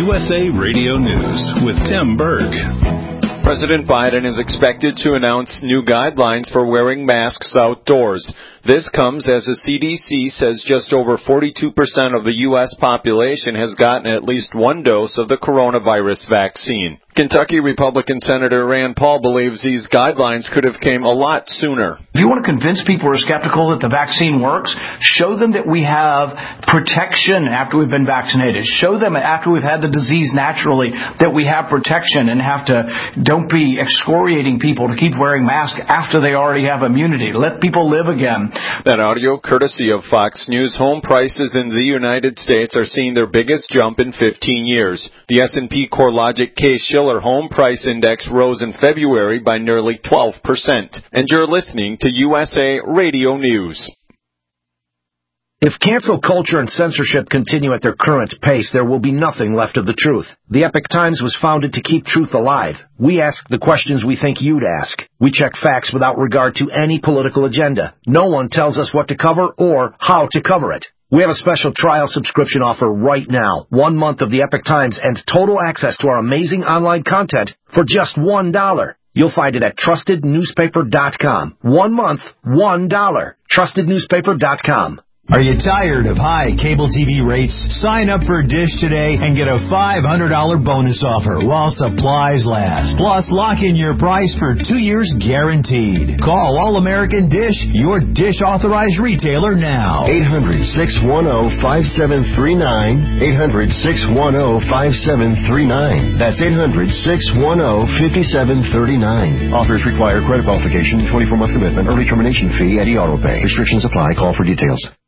USA Radio News with Tim Berg. President Biden is expected to announce new guidelines for wearing masks outdoors. This comes as the CDC says just over 42% of the U.S. population has gotten at least one dose of the coronavirus vaccine. Kentucky Republican Senator Rand Paul believes these guidelines could have came a lot sooner. If you want to convince people who are skeptical that the vaccine works, show them that we have protection after we've been vaccinated. Show them after we've had the disease naturally that we have protection and don't be excoriating people to keep wearing masks after they already have immunity. Let people live again. That audio courtesy of Fox News. Home prices in the United States are seeing their biggest jump in 15 years. The S&P CoreLogic Case-Shiller Home Price Index rose in February by nearly 12%. And you're listening to USA Radio News. If cancel culture and censorship continue at their current pace, there will be nothing left of the truth. The Epoch Times was founded to keep truth alive. We ask the questions we think you'd ask. We check facts without regard to any political agenda. No one tells us what to cover or how to cover it. We have a special trial subscription offer right now. 1 month of the Epoch Times and total access to our amazing online content for just $1. You'll find it at trustednewspaper.com. 1 month, $1. Trustednewspaper.com. Are you tired of high cable TV rates? Sign up for Dish today and get a $500 bonus offer while supplies last. Plus, lock in your price for 2 years guaranteed. Call All-American Dish, your Dish authorized retailer now. 800-610-5739. 800-610-5739. That's 800-610-5739. Offers require credit qualification, 24-month commitment, early termination fee, and e-auto pay. Restrictions apply. Call for details.